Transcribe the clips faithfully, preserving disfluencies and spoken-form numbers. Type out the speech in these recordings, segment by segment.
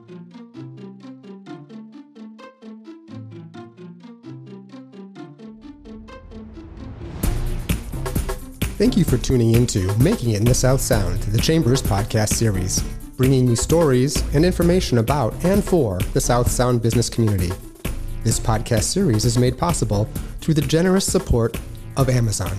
Thank you for tuning into Making It in the South Sound, the Chambers podcast series, bringing you stories and information about and for the South Sound business community. This podcast series is made possible through the generous support of Amazon.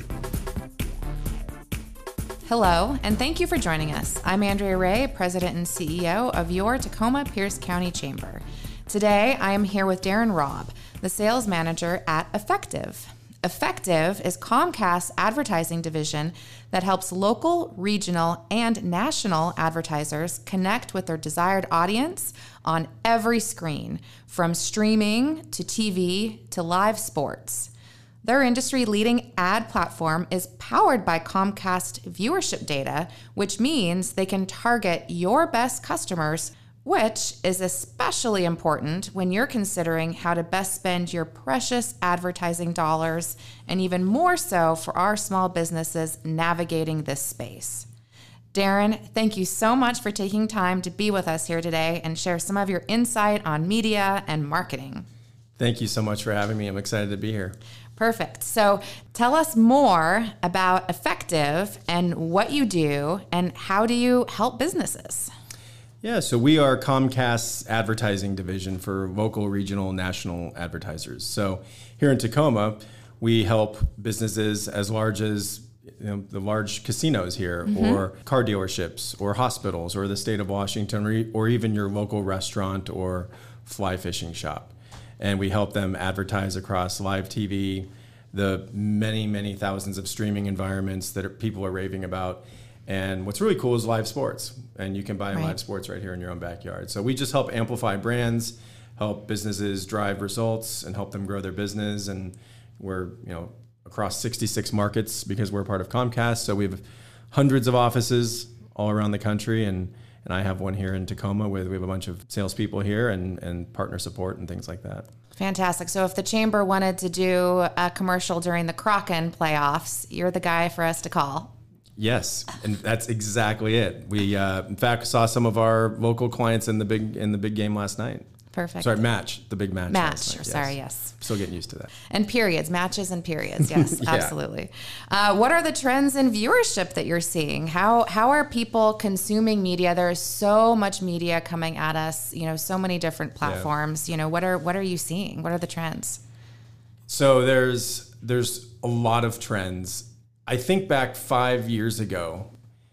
Hello, and thank you for joining us. I'm Andrea Ray, President and C E O of your Tacoma-Pierce County Chamber. Today, I am here with Darren Robb, the sales manager at Effective. Effective is Comcast's advertising division that helps local, regional, and national advertisers connect with their desired audience on every screen, from streaming to T V to live sports. Their industry-leading ad platform is powered by Comcast viewership data, which means they can target your best customers, which is especially important when you're considering how to best spend your precious advertising dollars, and even more so for our small businesses navigating this space. Darren, thank you so much for taking time to be with us here today and share some of your insight on media and marketing. Thank you so much for having me. I'm excited to be here. Perfect. So tell us more about Effective and what you do and how do you help businesses? Yeah, so we are Comcast's advertising division for local, regional, national advertisers. So here in Tacoma, we help businesses as large as you know, the large casinos here, mm-hmm. or car dealerships, or hospitals, or the state of Washington, or, or even your local restaurant or fly fishing shop. And we help them advertise across live T V, the many, many thousands of streaming environments that are, people are raving about. And what's really cool is live sports, and you can buy right. live sports right here in your own backyard. So we just help amplify brands, help businesses drive results, and help them grow their business. And we're you know across sixty-six markets because we're part of Comcast. So we have hundreds of offices all around the country, and and I have one here in Tacoma with we have a bunch of salespeople here and and partner support and things like that. Fantastic. So if the Chamber wanted to do a commercial during the Kraken playoffs, you're the guy for us to call. Yes, and that's exactly it. We, uh, in fact, saw some of our local clients in the big in the big game last night. Perfect. Sorry, match, the big match. Match, yes. sorry, yes. Still getting used to that. And periods, matches and periods, yes, yeah. absolutely. Uh, what are the trends in viewership that you're seeing? How how are people consuming media? There is so much media coming at us, you know, so many different platforms. Yeah. You know, what are what are you seeing? What are the trends? So there's there's a lot of trends. I think back five years ago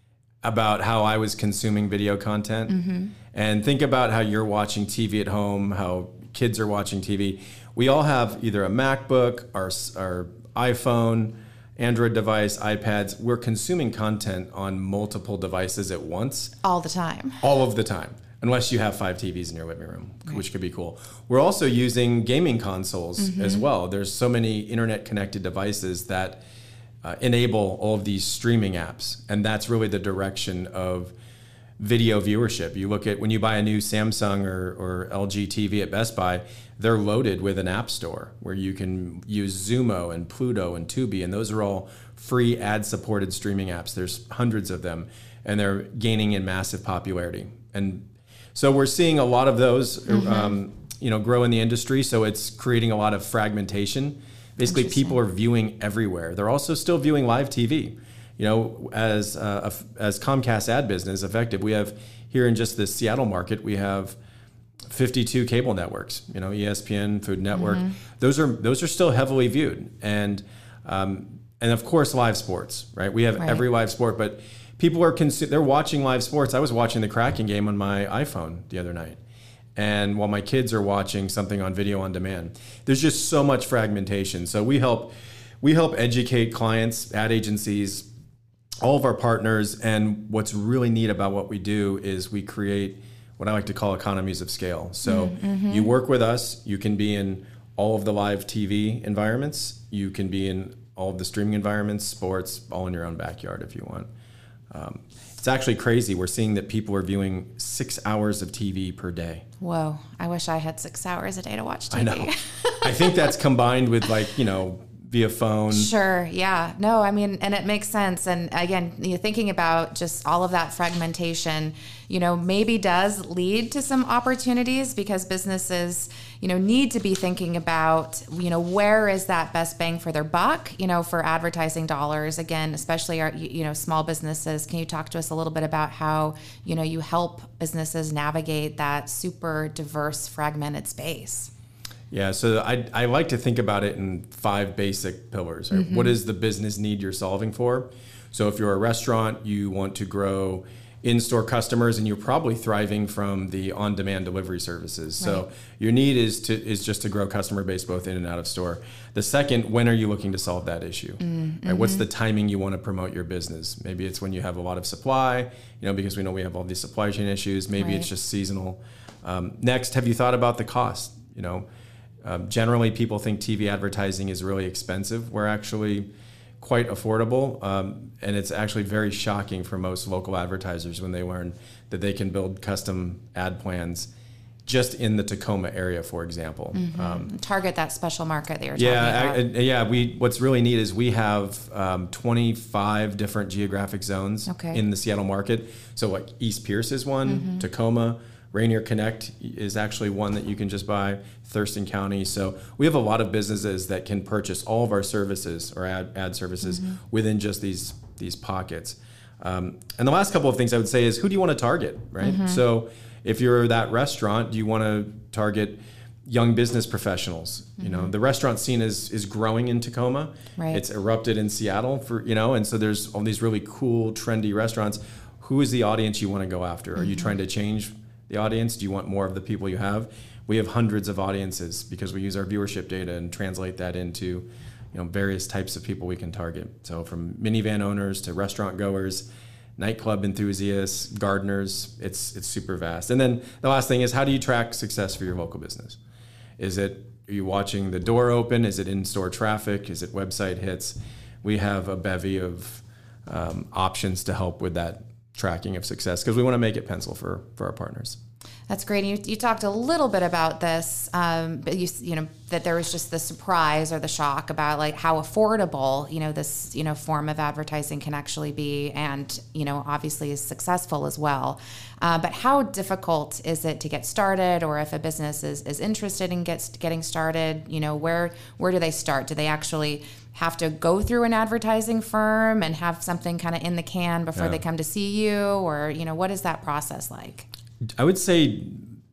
about how I was consuming video content, mm-hmm. and think about how you're watching T V at home, how kids are watching T V. We all have either a MacBook, our, our iPhone, Android device, iPads. We're consuming content on multiple devices at once. All the time. All of the time, unless you have five T Vs in your living room, right. which could be cool. We're also using gaming consoles mm-hmm. as well. There's so many internet-connected devices that Uh, enable all of these streaming apps. And that's really the direction of video viewership. You look at when you buy a new Samsung or, or L G T V at Best Buy, they're loaded with an app store where you can use Zumo and Pluto and Tubi, and those are all free ad-supported streaming apps. There's hundreds of them, and they're gaining in massive popularity. And so we're seeing a lot of those mm-hmm. um, you know, grow in the industry, so it's creating a lot of fragmentation. Basically, people are viewing everywhere. They're also still viewing live T V. You know, as uh, as Comcast ad business, Effective, we have here in just the Seattle market, we have fifty-two cable networks. You know, E S P N, Food Network. Mm-hmm. Those are those are still heavily viewed, and um, and of course, live sports. Right, we have right. every live sport, but people are consu- they're watching live sports. I was watching the Kraken game on my iPhone the other night. And while my kids are watching something on video on demand, there's just so much fragmentation. So we help we help educate clients, ad agencies, all of our partners. And what's really neat about what we do is we create what I like to call economies of scale. So mm-hmm. you work with us, you can be in all of the live T V environments, you can be in all of the streaming environments, sports, all in your own backyard if you want. Um, It's actually crazy. We're seeing that people are viewing six hours of T V per day. Whoa. I wish I had six hours a day to watch T V. I know. I think that's combined with like, you know, via phone. Sure. Yeah. No, I mean, and it makes sense. And again, you know, thinking about just all of that fragmentation, you know, maybe does lead to some opportunities because businesses, you know, need to be thinking about, you know, where is that best bang for their buck, you know, for advertising dollars. Again, especially our, you know, small businesses. Can you talk to us a little bit about how, you know, you help businesses navigate that super diverse, fragmented space? Yeah, so I, I like to think about it in five basic pillars. Right? Mm-hmm. What is the business need you're solving for? So if you're a restaurant, you want to grow in-store customers, and you're probably thriving from the on-demand delivery services. Right. So your need is to is just to grow customer base both in and out of store. The second, when are you looking to solve that issue? Mm-hmm. Right? What's the timing you want to promote your business? Maybe it's when you have a lot of supply, you know, because we know we have all these supply chain issues. Maybe right. it's just seasonal. Um, next, have you thought about the cost? You know. Um, generally, people think T V advertising is really expensive. We're actually quite affordable, um, and it's actually very shocking for most local advertisers when they learn that they can build custom ad plans just in the Tacoma area, for example. Mm-hmm. Um, Target that special market that you're yeah, talking about. I, yeah, we. What's really neat is we have um, twenty-five different geographic zones okay. in the Seattle market. So like East Pierce is one, mm-hmm. Tacoma, Rainier Connect is actually one that you can just buy, Thurston County. So we have a lot of businesses that can purchase all of our services or ad, ad services mm-hmm. within just these these pockets. Um, and the last couple of things I would say is, who do you want to target, right? Mm-hmm. So if you're that restaurant, do you want to target young business professionals? Mm-hmm. You know, the restaurant scene is is growing in Tacoma. Right. It's erupted in Seattle, for you know, and so there's all these really cool, trendy restaurants. Who is the audience you want to go after? Mm-hmm. Are you trying to change the audience? Do you want more of the people you have? We have hundreds of audiences because we use our viewership data and translate that into, you know, various types of people we can target. So from minivan owners to restaurant goers, nightclub enthusiasts, gardeners, it's it's super vast. And then the last thing is, how do you track success for your local business? Is it, are you watching the door open? Is it in-store traffic? Is it website hits? We have a bevy of um, options to help with that tracking of success because we want to make it pencil for, for our partners. That's great. You, you talked a little bit about this, um, but you, you know, that there was just the surprise or the shock about like how affordable, you know, this, you know, form of advertising can actually be, and, you know, obviously is successful as well. Uh, but how difficult is it to get started, or if a business is, is interested in gets, getting started, you know, where, where do they start? Do they actually have to go through an advertising firm and have something kind of in the can before yeah. they come to see you, or, you know, what is that process like? I would say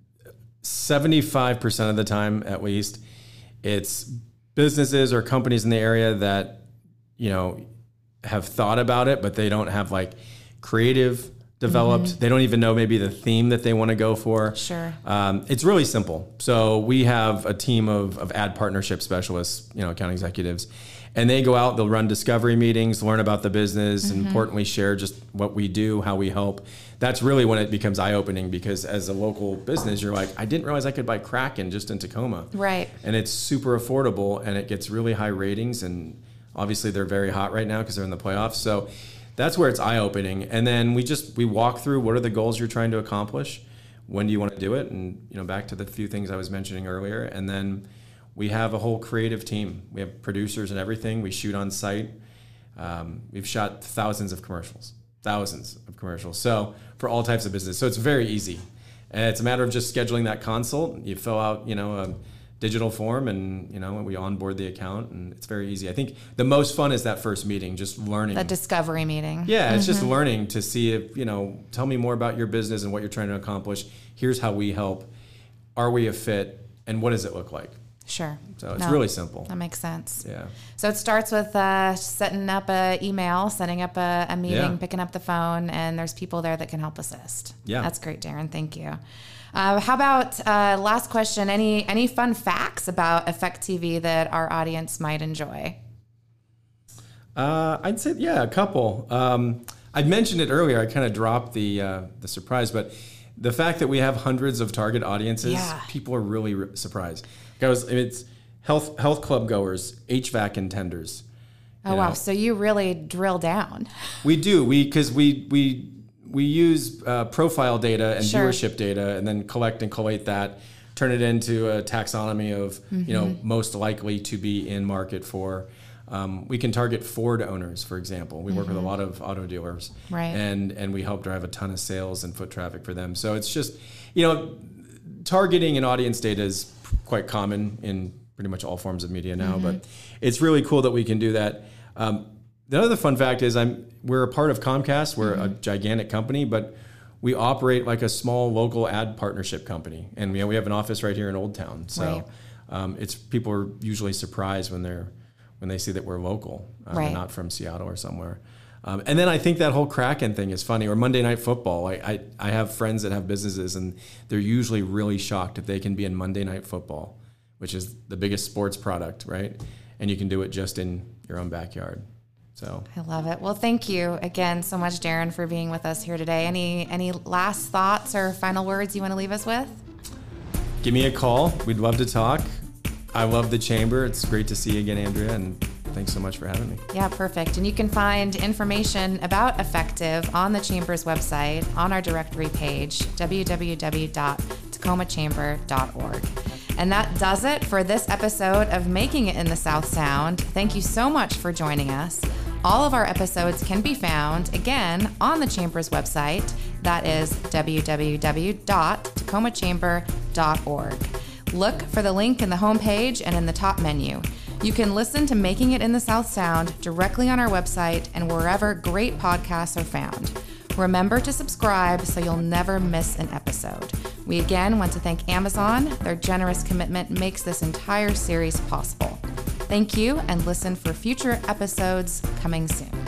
seventy-five percent of the time, at least, it's businesses or companies in the area that, you know, have thought about it, but they don't have like creative developed. Mm-hmm. They don't even know maybe the theme that they want to go for. Sure. Um, it's really simple. So we have a team of, of ad partnership specialists, you know, account executives, and they go out, they'll run discovery meetings, learn about the business, mm-hmm. and importantly share just what we do, how we help. That's really when it becomes eye-opening, because as a local business, you're like, I didn't realize I could buy Kraken just in Tacoma. Right. And it's super affordable, and it gets really high ratings, and obviously they're very hot right now because they're in the playoffs. So that's where it's eye-opening. And then we just, we walk through, what are the goals you're trying to accomplish? When do you want to do it? And, you know, back to the few things I was mentioning earlier. And then we have a whole creative team. We have producers and everything. We shoot on site. Um, we've shot thousands of commercials, thousands of commercials. So for all types of business. So it's very easy. And it's a matter of just scheduling that consult. You fill out, you know, a digital form, and, you know, we onboard the account, and it's very easy. I think the most fun is that first meeting, just learning. The discovery meeting. Yeah, mm-hmm. It's just learning to see if, you know, tell me more about your business and what you're trying to accomplish. Here's how we help. Are we a fit? And what does it look like? Sure. So it's no, really simple. That makes sense. Yeah. So it starts with uh, setting up an email, setting up a, a meeting, yeah. picking up the phone, and there's people there that can help assist. Yeah. That's great, Darren. Thank you. Uh, how about uh, last question? Any any fun facts about Effect T V that our audience might enjoy? Uh, I'd say yeah, a couple. Um, I mentioned it earlier. I kind of dropped the uh, the surprise, but the fact that we have hundreds of target audiences, yeah. people are really re- surprised. Because it's health health club goers, H V A C intenders. Oh wow! Know. So you really drill down. We do. We because we we we use uh, profile data and sure. viewership data, and then collect and collate that, turn it into a taxonomy of mm-hmm. you know most likely to be in market for Um, we can target Ford owners, for example. We work mm-hmm. with a lot of auto dealers, right. and and we help drive a ton of sales and foot traffic for them. So it's just, you know, targeting and audience data is quite common in pretty much all forms of media now, mm-hmm. but it's really cool that we can do that. Um, the other fun fact is I'm we're a part of Comcast. We're mm-hmm. a gigantic company, but we operate like a small local ad partnership company, and we we have an office right here in Old Town. So right. um, it's people are usually surprised when they're when they see that we're local, uh, right. and not from Seattle or somewhere. Um, and then I think that whole Kraken thing is funny, or Monday Night Football. I, I I have friends that have businesses, and they're usually really shocked if they can be in Monday Night Football, which is the biggest sports product, right? And you can do it just in your own backyard. So I love it. Well, thank you again so much, Darren, for being with us here today. Any any last thoughts or final words you want to leave us with? Give me a call. We'd love to talk. I love the Chamber. It's great to see you again, Andrea, and thanks so much for having me. Yeah, perfect. And you can find information about Effective on the Chamber's website on our directory page, w w w dot tacoma chamber dot org. And that does it for this episode of Making It in the South Sound. Thank you so much for joining us. All of our episodes can be found, again, on the Chamber's website. That is w w w dot tacoma chamber dot org. Look for the link in the homepage and in the top menu. You can listen to Making It in the South Sound directly on our website and wherever great podcasts are found. Remember to subscribe so you'll never miss an episode. We again want to thank Amazon. Their generous commitment makes this entire series possible. Thank you, and listen for future episodes coming soon.